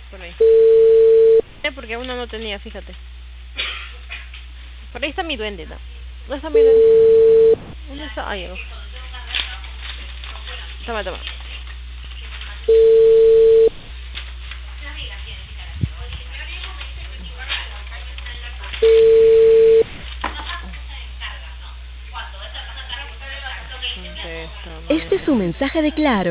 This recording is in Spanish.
Por ahí. Porque aún no tenía, fíjate. Por ahí está mi duende, ¿no? ¿Dónde está mi duende? ¿Dónde está? Ahí llegó. Toma, toma. Este es un mensaje de Claro.